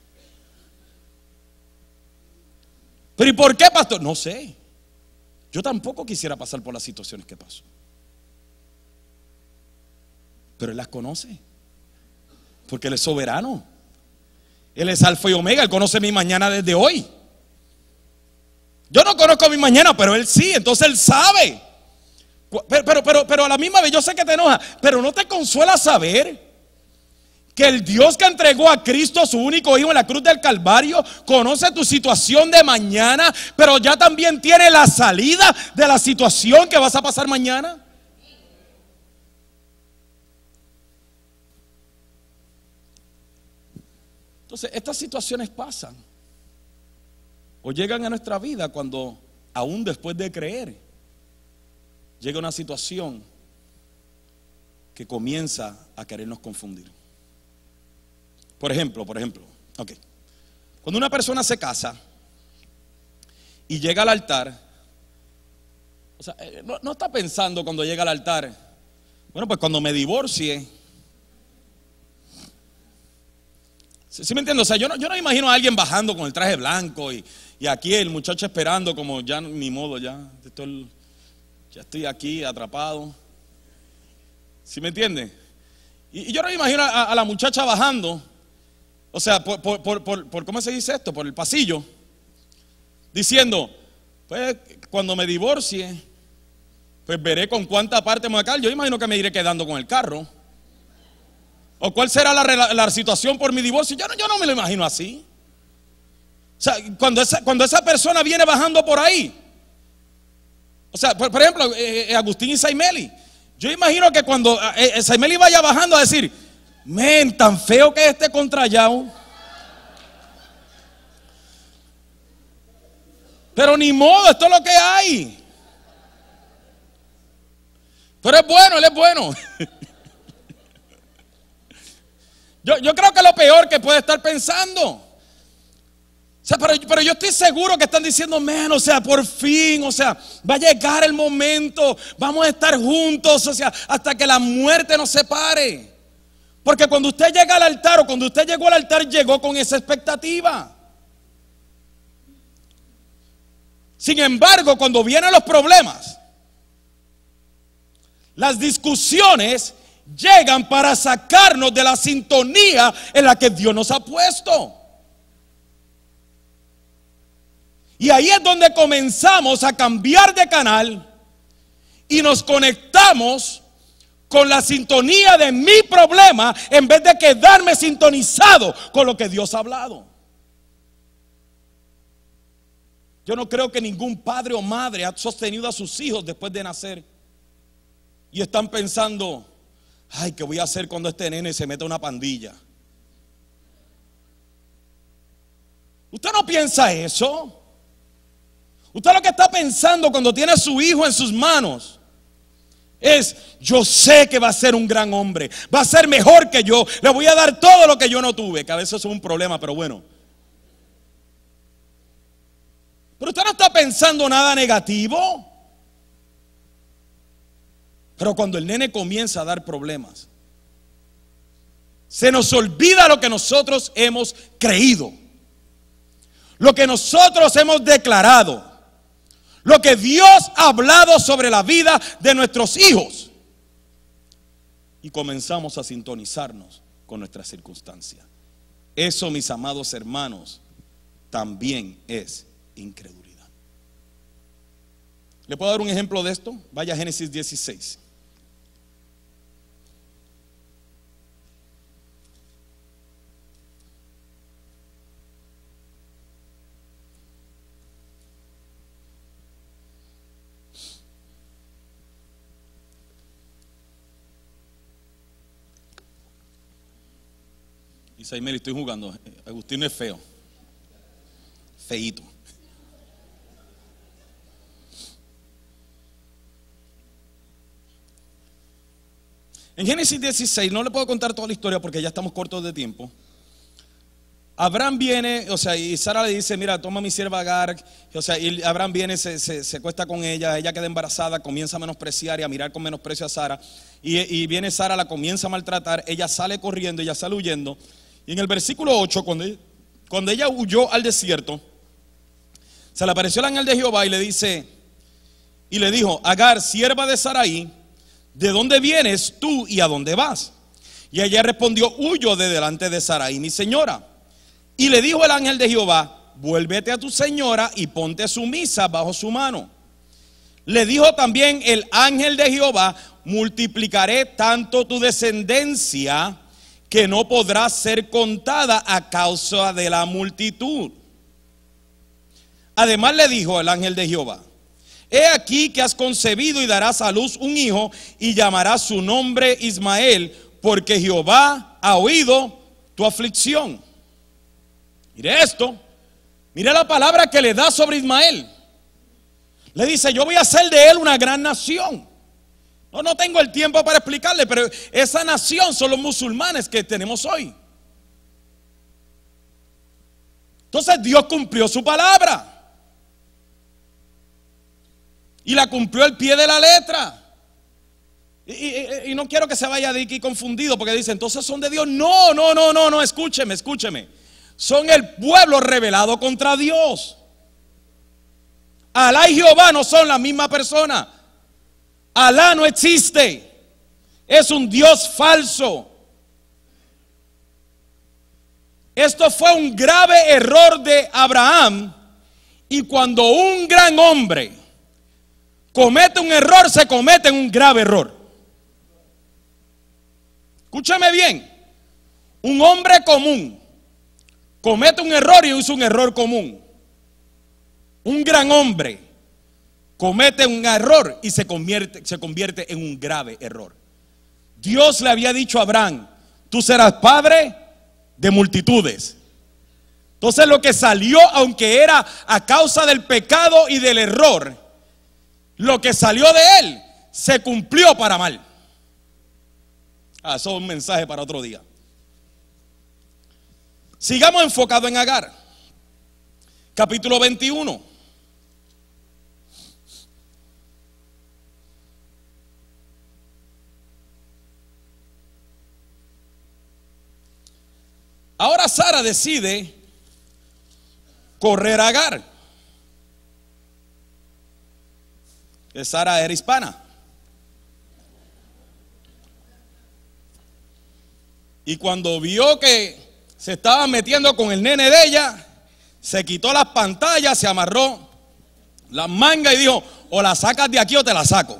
Pero ¿y por qué, pastor? No sé. Yo tampoco quisiera pasar por las situaciones que paso. Pero Él las conoce. Porque Él es soberano. Él es alfa y omega. Él conoce mi mañana desde hoy. Yo no conozco mi mañana, pero Él sí. Entonces Él sabe. Pero a la misma vez yo sé que te enoja, pero no te consuela saber que el Dios que entregó a Cristo, su único hijo, en la cruz del Calvario, conoce tu situación de mañana, pero ya también tiene la salida de la situación que vas a pasar mañana. Entonces, estas situaciones pasan o llegan a nuestra vida cuando, aún después de creer, llega una situación que comienza a querernos confundir. Por ejemplo, okay. Cuando una persona se casa y llega al altar, o sea, no está pensando cuando llega al altar, bueno, pues cuando me divorcie. ¿Sí me entiendes? O sea, yo no imagino a alguien bajando con el traje blanco y aquí el muchacho esperando como ya ni modo, ya estoy aquí atrapado. ¿Sí me entiende? Y yo no me imagino a la muchacha bajando, o sea, por ¿cómo se dice esto? Por el pasillo, diciendo, pues cuando me divorcie, pues veré con cuánta parte me voy a quedar. Yo imagino que me iré quedando con el carro. ¿O cuál será la situación por mi divorcio? Yo no me lo imagino así. O sea, cuando esa persona viene bajando por ahí, o sea, por ejemplo, Agustín y Saimeli, yo imagino que cuando Saimeli vaya bajando a decir, men, tan feo que es este contrallado, pero ni modo, esto es lo que hay. Pero es bueno, él es bueno. Yo creo que lo peor que puede estar pensando. O sea, pero yo estoy seguro que están diciendo, men, o sea, por fin, o sea, va a llegar el momento, vamos a estar juntos, o sea, hasta que la muerte nos separe. Porque cuando usted llega al altar, o cuando usted llegó al altar, llegó con esa expectativa. Sin embargo, cuando vienen los problemas, las discusiones llegan para sacarnos de la sintonía en la que Dios nos ha puesto. Y ahí es donde comenzamos a cambiar de canal y nos conectamos con la sintonía de mi problema en vez de quedarme sintonizado con lo que Dios ha hablado. Yo no creo que ningún padre o madre ha sostenido a sus hijos después de nacer y están pensando, ay, ¿qué voy a hacer cuando este nene se meta a una pandilla? ¿Usted no piensa eso? Usted lo que está pensando cuando tiene a su hijo en sus manos es, yo sé que va a ser un gran hombre, va a ser mejor que yo, le voy a dar todo lo que yo no tuve, que a veces es un problema, pero bueno. Pero usted no está pensando nada negativo. Pero cuando el nene comienza a dar problemas, se nos olvida lo que nosotros hemos creído, lo que nosotros hemos declarado, lo que Dios ha hablado sobre la vida de nuestros hijos. Y comenzamos a sintonizarnos con nuestras circunstancias. Eso, mis amados hermanos, también es incredulidad. ¿Le puedo dar un ejemplo de esto? Vaya a Génesis 16. Saimeli, estoy jugando. Agustín es feo. Feíto. En Génesis 16, no le puedo contar toda la historia porque ya estamos cortos de tiempo. Abraham viene, o sea, y Sara le dice, mira, toma mi sierva Agar. O sea, y Abraham viene, se acuesta con ella queda embarazada, comienza a menospreciar y a mirar con menosprecio a Sara. Y viene Sara, la comienza a maltratar, ella sale corriendo, ella sale huyendo. Y en el versículo 8, cuando ella huyó al desierto, se le apareció el ángel de Jehová y le dijo, Agar, sierva de Sarai, ¿de dónde vienes tú y a dónde vas? Y ella respondió, huyo de delante de Sarai, mi señora. Y le dijo el ángel de Jehová, vuélvete a tu señora y ponte sumisa bajo su mano. Le dijo también el ángel de Jehová, multiplicaré tanto tu descendencia que no podrá ser contada a causa de la multitud. Además le dijo el ángel de Jehová, he aquí que has concebido y darás a luz un hijo y llamarás su nombre Ismael, porque Jehová ha oído tu aflicción. Mire esto, mire la palabra que le da sobre Ismael. Le dice, yo voy a hacer de él una gran nación. No tengo el tiempo para explicarle, pero esa nación son los musulmanes que tenemos hoy. Entonces Dios cumplió su palabra y la cumplió al pie de la letra. Y no quiero que se vaya de aquí confundido porque dice, entonces son de Dios. No, escúcheme. Son el pueblo rebelado contra Dios. Alá y Jehová no son la misma persona. Alá no existe. Es un Dios falso. Esto fue un grave error de Abraham. Y cuando un gran hombre comete un error, se comete un grave error. Escúchame bien. Un hombre común comete un error y es un error común. Un gran hombre comete un error y se convierte en un grave error. Dios le había dicho a Abraham: tú serás padre de multitudes. Entonces lo que salió, aunque era a causa del pecado y del error, lo que salió de él se cumplió para mal. Eso es un mensaje para otro día. Sigamos enfocados en Agar. Capítulo 21. Ahora Sara decide correr a Agar. Que Sara era hispana. Y cuando vio que se estaba metiendo con el nene de ella, se quitó las pantallas, se amarró las mangas y dijo: o la sacas de aquí o te la saco.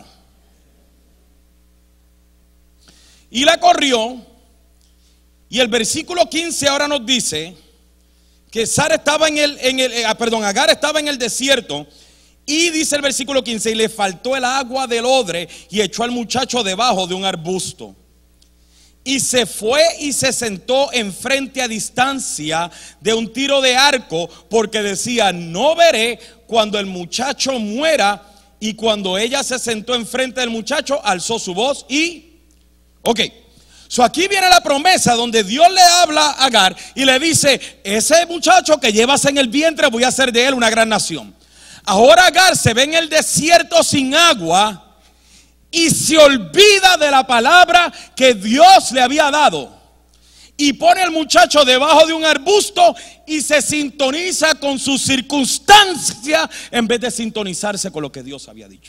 Y la corrió. Y el versículo 15 ahora nos dice que Sara estaba Agar estaba en el desierto. Y dice el versículo 15: y le faltó el agua del odre y echó al muchacho debajo de un arbusto. Y se fue y se sentó enfrente a distancia de un tiro de arco, porque decía: no veré cuando el muchacho muera. Y cuando ella se sentó enfrente del muchacho, alzó su voz y... So aquí viene la promesa donde Dios le habla a Agar y le dice: ese muchacho que llevas en el vientre, voy a hacer de él una gran nación. Ahora Agar se ve en el desierto sin agua y se olvida de la palabra que Dios le había dado. Y pone al muchacho debajo de un arbusto y se sintoniza con su circunstancia en vez de sintonizarse con lo que Dios había dicho.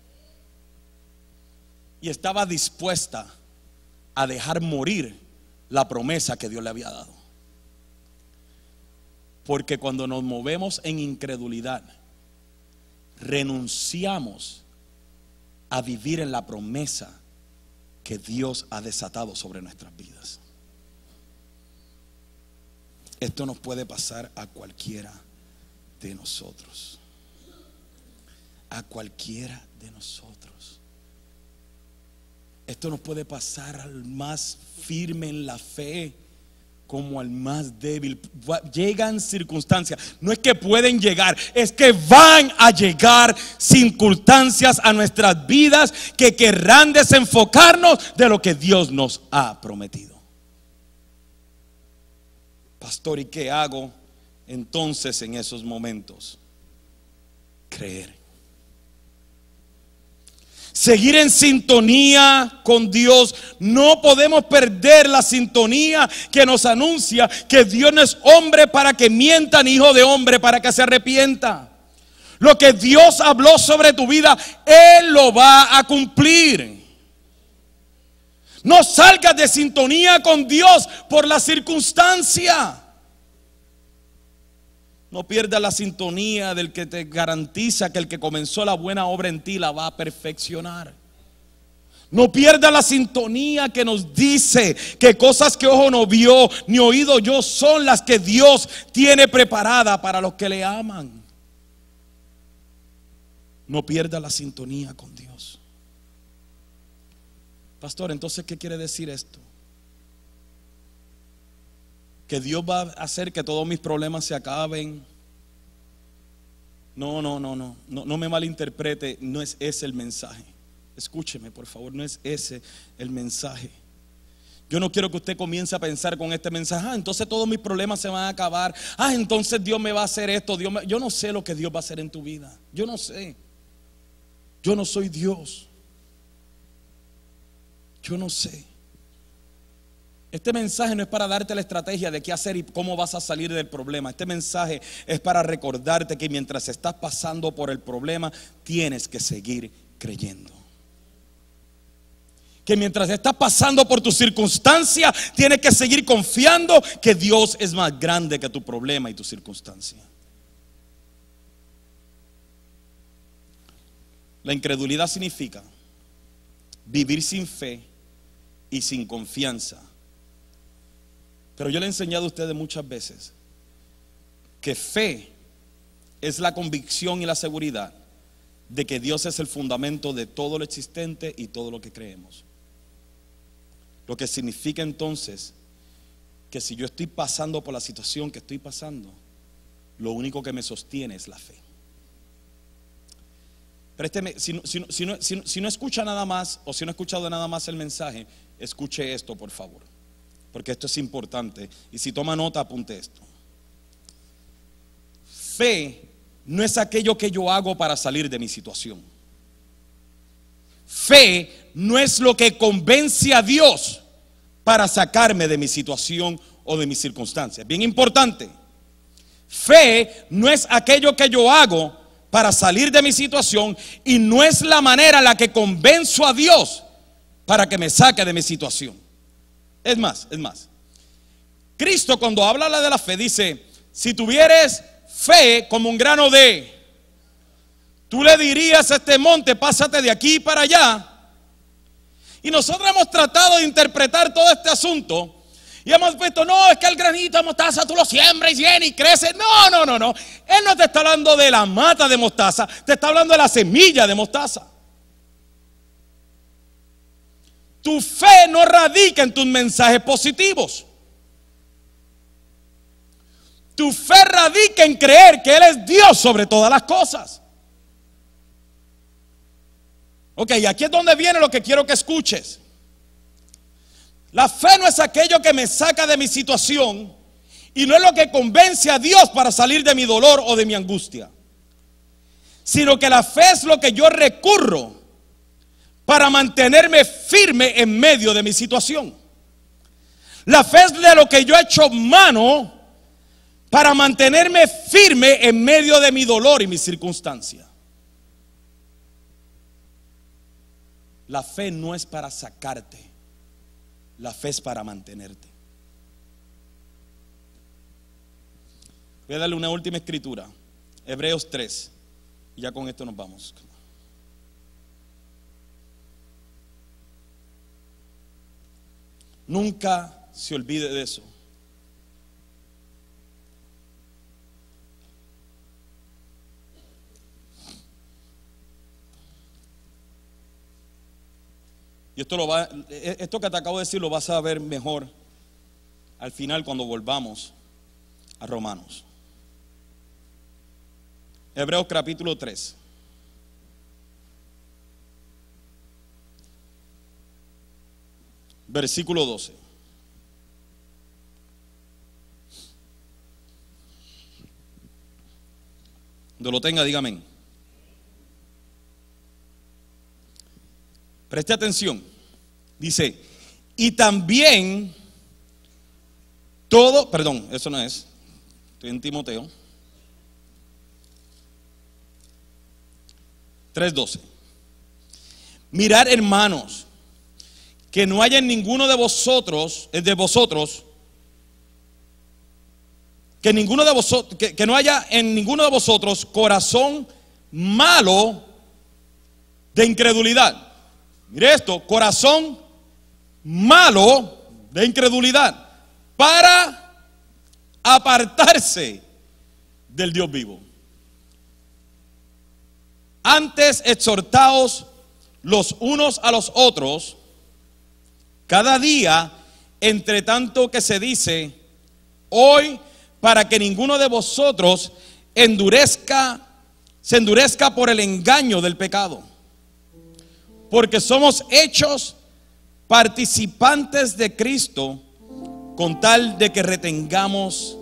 Y estaba dispuesta a dejar morir la promesa que Dios le había dado. Porque cuando nos movemos en incredulidad, renunciamos a vivir en la promesa que Dios ha desatado sobre nuestras vidas. Esto nos puede pasar a cualquiera de nosotros. A cualquiera de nosotros. Esto nos puede pasar al más firme en la fe como al más débil. Llegan circunstancias. No es que pueden llegar, es que van a llegar circunstancias a nuestras vidas que querrán desenfocarnos de lo que Dios nos ha prometido. Pastor, ¿y qué hago entonces en esos momentos? Creer. Seguir en sintonía con Dios. No podemos perder la sintonía que nos anuncia que Dios no es hombre para que mienta, ni hijo de hombre para que se arrepienta. Lo que Dios habló sobre tu vida, Él lo va a cumplir. No salgas de sintonía con Dios por la circunstancia. No pierdas la sintonía del que te garantiza que el que comenzó la buena obra en ti la va a perfeccionar. No pierdas la sintonía que nos dice que cosas que ojo no vio ni oído yo son las que Dios tiene preparada para los que le aman. No pierdas la sintonía con Dios. Pastor, entonces, ¿qué quiere decir esto? Que Dios va a hacer que todos mis problemas se acaben. No me malinterprete, no es ese el mensaje. Escúcheme, por favor, no es ese el mensaje. Yo no quiero que usted comience a pensar con este mensaje: entonces todos mis problemas se van a acabar. Entonces Dios me va a hacer esto. Yo no sé lo que Dios va a hacer en tu vida. Yo no sé. Yo no soy Dios. Yo no sé. Este mensaje no es para darte la estrategia de qué hacer y cómo vas a salir del problema. Este mensaje es para recordarte que mientras estás pasando por el problema, tienes que seguir creyendo. que mientras estás pasando por tu circunstancia, tienes que seguir confiando que Dios es más grande que tu problema y tu circunstancia. La incredulidad significa vivir sin fe y sin confianza. Pero yo le he enseñado a ustedes muchas veces que fe es la convicción y la seguridad de que Dios es el fundamento de todo lo existente y todo lo que creemos. Lo que significa entonces que si yo estoy pasando por la situación que estoy pasando, lo único que me sostiene es la fe. Présteme, si no escucha nada más, o si no ha escuchado nada más el mensaje, escuche esto, por favor, porque esto es importante. Y si toma nota, apunte esto. Fe no es aquello que yo hago para salir de mi situación. Fe no es lo que convence a Dios para sacarme de mi situación o de mis circunstancias. Bien importante. Fe no es aquello que yo hago para salir de mi situación, y no es la manera en la que convenzo a Dios para que me saque de mi situación. Es más, Cristo, cuando habla de la fe, dice: si tuvieres fe como un grano de, tú le dirías a este monte: pásate de aquí para allá. Y nosotros hemos tratado de interpretar todo este asunto y hemos visto: no, es que el granito de mostaza tú lo siembras y viene y crece. No. Él no te está hablando de la mata de mostaza, te está hablando de la semilla de mostaza. Tu fe no radica en tus mensajes positivos. Tu fe radica en creer que Él es Dios sobre todas las cosas. Ok, aquí es donde viene lo que quiero que escuches. La fe no es aquello que me saca de mi situación, y no es lo que convence a Dios para salir de mi dolor o de mi angustia, sino que la fe es lo que yo recurro para mantenerme firme en medio de mi situación. La fe es de lo que yo he hecho mano para mantenerme firme en medio de mi dolor y mi circunstancia. La fe no es para sacarte, la fe es para mantenerte. Voy a darle una última escritura, Hebreos 3, y ya con esto nos vamos. Nunca se olvide de eso. Y esto que te acabo de decir lo vas a ver mejor al final cuando volvamos a Romanos. Hebreos capítulo 3. Versículo 12. Cuando lo tenga, dígame. Preste atención. Dice: y también todo, perdón, eso no es. Estoy en Timoteo 3:12. Mirad, hermanos, que no haya en ninguno de vosotros, que no haya en ninguno de vosotros corazón malo de incredulidad. Mire esto: corazón malo de incredulidad, para apartarse del Dios vivo. Antes exhortaos los unos a los otros cada día, entre tanto que se dice hoy, para que ninguno de vosotros se endurezca por el engaño del pecado. Porque somos hechos participantes de Cristo, con tal que retengamos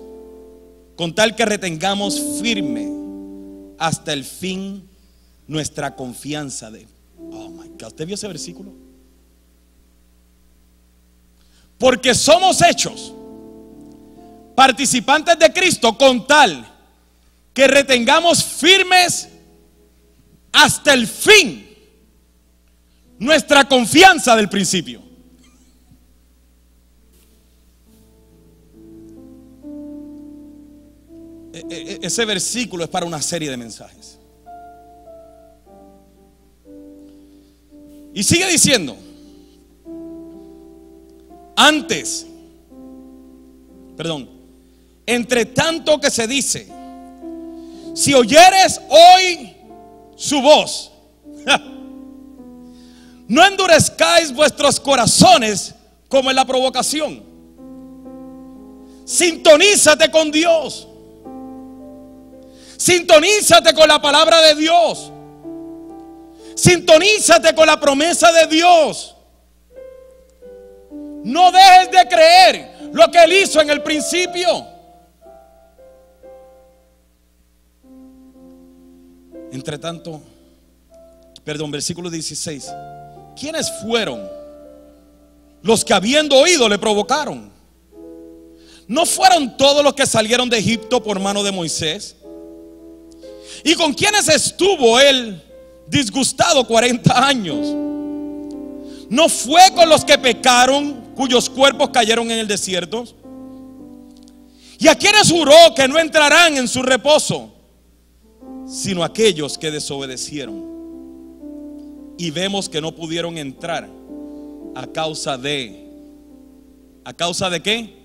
firme hasta el fin nuestra confianza de. Oh my God, ¿usted vio ese versículo? Porque somos hechos participantes de Cristo, con tal que retengamos firmes hasta el fin nuestra confianza del principio. Ese versículo es para una serie de mensajes. Y sigue diciendo: entre tanto que se dice, si oyeres hoy su voz, no endurezcáis vuestros corazones como en la provocación. Sintonízate con Dios. Sintonízate con la palabra de Dios. Sintonízate con la promesa de Dios. No dejes de creer lo que Él hizo en el principio. Entre tanto, versículo 16. ¿Quiénes fueron los que habiendo oído le provocaron? ¿No fueron todos los que salieron de Egipto por mano de Moisés? ¿Y con quiénes estuvo él disgustado 40 años? ¿No fue con los que pecaron, cuyos cuerpos cayeron en el desierto? ¿Y a quiénes juró que no entrarán en su reposo, sino aquellos que desobedecieron? Y vemos que no pudieron entrar a causa de ¿qué?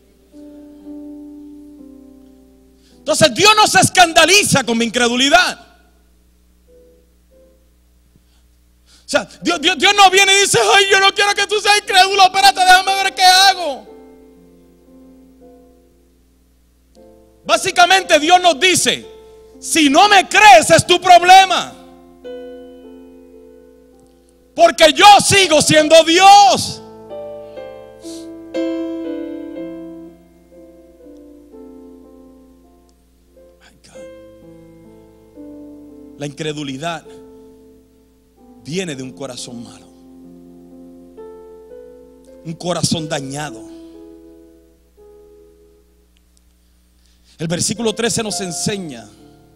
Entonces Dios no se escandaliza con mi incredulidad. O sea, Dios no viene y dice: ay, yo no quiero que tú seas incrédulo, espérate, déjame ver qué hago. Básicamente Dios nos dice: si no me crees es tu problema, porque yo sigo siendo Dios. La incredulidad viene de un corazón malo, un corazón dañado. El versículo 13 nos enseña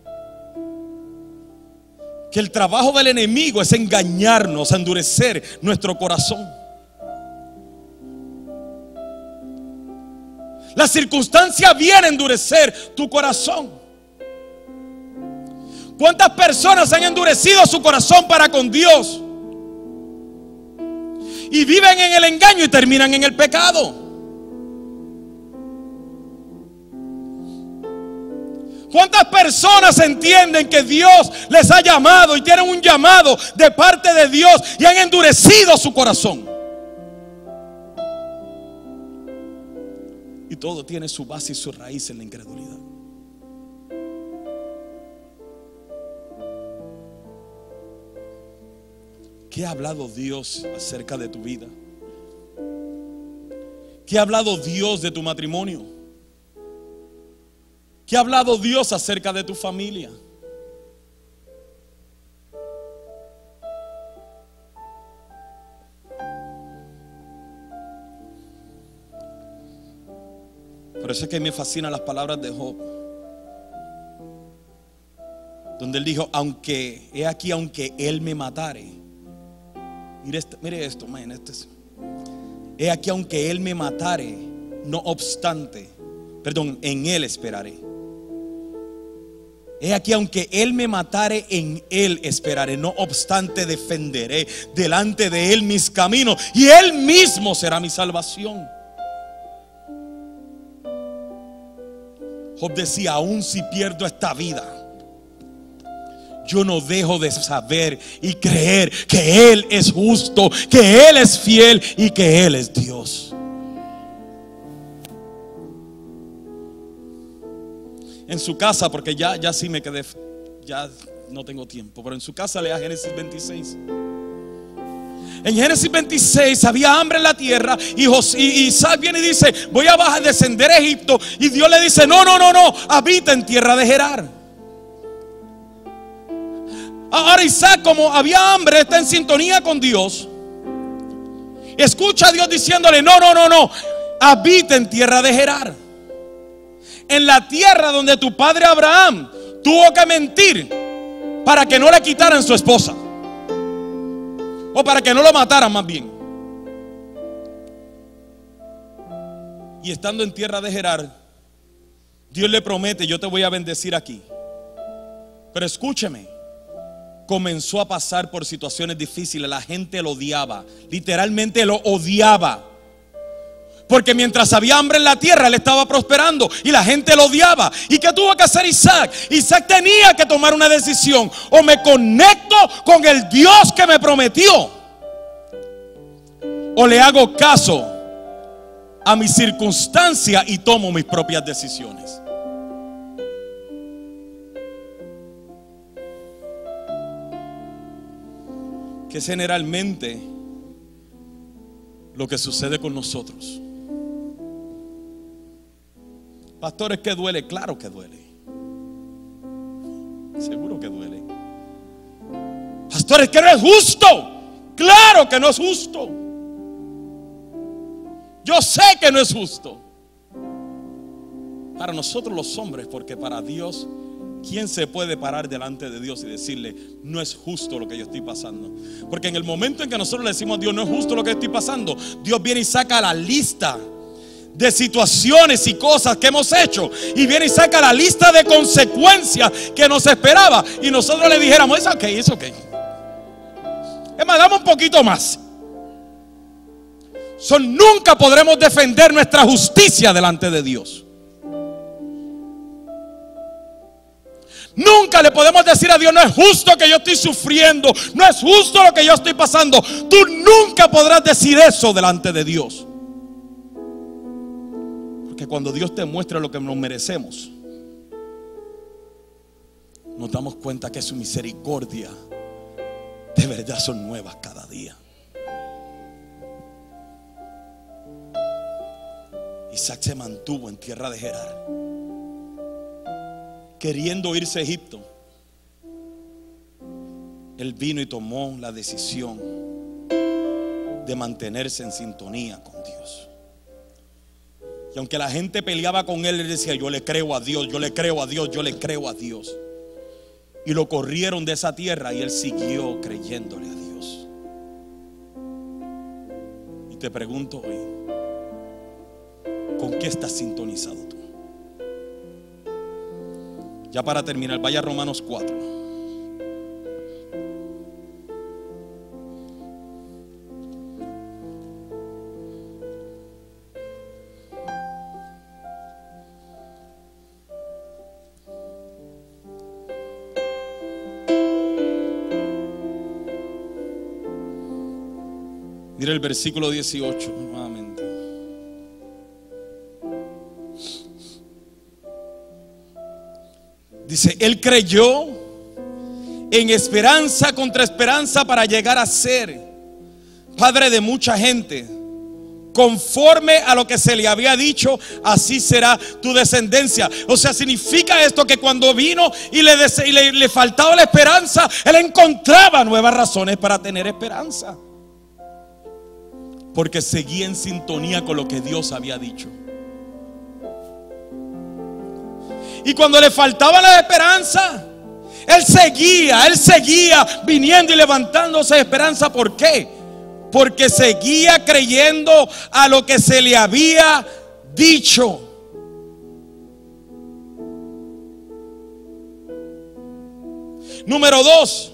que el trabajo del enemigo es engañarnos, endurecer nuestro corazón. La circunstancia viene a endurecer tu corazón. ¿Cuántas personas han endurecido su corazón para con Dios y viven en el engaño y terminan en el pecado? ¿Cuántas personas entienden que Dios les ha llamado y tienen un llamado de parte de Dios y han endurecido su corazón? Y todo tiene su base y su raíz en la incredulidad. ¿Qué ha hablado Dios acerca de tu vida? ¿Qué ha hablado Dios de tu matrimonio? ¿Qué ha hablado Dios acerca de tu familia? Por eso es que me fascinan las palabras de Job, donde él dijo: aunque él me matare. Mire esto, man, he aquí, aunque él me matare, no obstante, en él esperaré. He aquí, aunque él me matare, en él esperaré. No obstante, defenderé delante de él mis caminos, y él mismo será mi salvación. Job decía: aun si pierdo esta vida, yo no dejo de saber y creer que Él es justo, que Él es fiel y que Él es Dios. En su casa, porque ya sí me quedé, ya no tengo tiempo, pero en su casa lea Génesis 26. En Génesis 26 había hambre en la tierra y Isaac viene y dice: voy a descender a Egipto. Y Dios le dice: no, habita en tierra de Gerar. Ahora Isaac, como había hambre, está en sintonía con Dios. Escucha a Dios diciéndole: no, habita en tierra de Gerar, en la tierra donde tu padre Abraham tuvo que mentir para que no le quitaran su esposa. o para que no lo mataran más bien. Y estando en tierra de Gerar, Dios le promete: yo te voy a bendecir aquí. Pero escúcheme, comenzó a pasar por situaciones difíciles. La gente lo odiaba, literalmente lo odiaba, porque mientras había hambre en la tierra, él estaba prosperando y la gente lo odiaba. ¿Y qué tuvo que hacer Isaac? Isaac tenía que tomar una decisión: o me conecto con el Dios que me prometió, o le hago caso a mi circunstancia y tomo mis propias decisiones. Que es generalmente lo que sucede con nosotros. Pastores, ¿que duele? Claro que duele. Seguro que duele. Pastores, ¿que no es justo? Claro que no es justo. Yo sé que no es justo para nosotros los hombres, porque para Dios, ¿quién se puede parar delante de Dios y decirle: no es justo lo que yo estoy pasando? Porque en el momento en que nosotros le decimos a Dios: no es justo lo que estoy pasando, Dios viene y saca la lista de situaciones y cosas que hemos hecho, y viene y saca la lista de consecuencias que nos esperaba, y nosotros le dijéramos: es ok. Es más, dame un poquito más. Nunca podremos defender nuestra justicia delante de Dios. Nunca le podemos decir a Dios: no es justo que yo estoy sufriendo, no es justo lo que yo estoy pasando. Tú nunca podrás decir eso delante de Dios, porque cuando Dios te muestra lo que nos merecemos, nos damos cuenta que su misericordia de verdad son nuevas cada día. Isaac se mantuvo en tierra de Gerar, queriendo irse a Egipto. Él vino y tomó la decisión de mantenerse en sintonía con Dios. Y aunque la gente peleaba con él, él decía: yo le creo a Dios, yo le creo a Dios, yo le creo a Dios. Y lo corrieron de esa tierra y él siguió creyéndole a Dios. Y te pregunto hoy: ¿con qué estás sintonizado tú? Ya para terminar, vaya a Romanos 4. Mira el versículo 18 nuevamente. Dice: él creyó en esperanza contra esperanza para llegar a ser padre de mucha gente. Conforme a lo que se le había dicho, así será tu descendencia. O sea, significa esto que cuando vino y le faltaba la esperanza, él encontraba nuevas razones para tener esperanza, porque seguía en sintonía con lo que Dios había dicho. Y cuando le faltaba la esperanza, él seguía viniendo y levantándose de esperanza. ¿Por qué? Porque seguía creyendo a lo que se le había dicho. Número 2,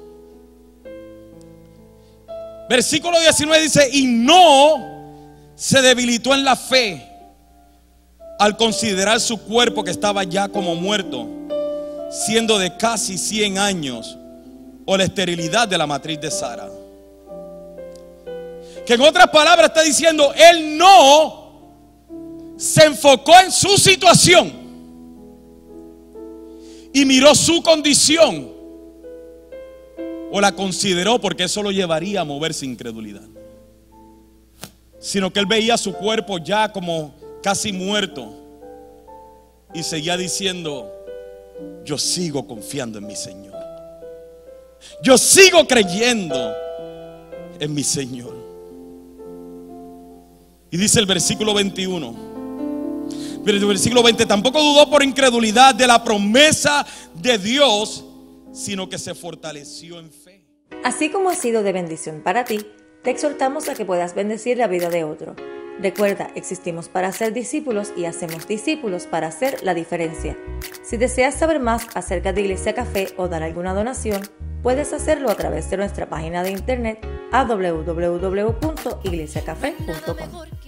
versículo 19 dice: y no se debilitó en la fe al considerar su cuerpo, que estaba ya como muerto, siendo de casi 100 años, o la esterilidad de la matriz de Sara. Que en otras palabras está diciendo: él no se enfocó en su situación y miró su condición, o la consideró, porque eso lo llevaría a moverse incredulidad, sino que él veía su cuerpo ya como casi muerto y seguía diciendo: yo sigo confiando en mi Señor, yo sigo creyendo en mi Señor. Y dice el versículo 21, el versículo 20: tampoco dudó por incredulidad de la promesa de Dios, sino que se fortaleció en fe.
Así como ha sido de bendición para ti, te exhortamos a que puedas bendecir la vida de otro. Recuerda, existimos para ser discípulos y hacemos discípulos para hacer la diferencia. Si deseas saber más acerca de Iglesia Café o dar alguna donación, puedes hacerlo a través de nuestra página de internet a www.iglesiacafé.com.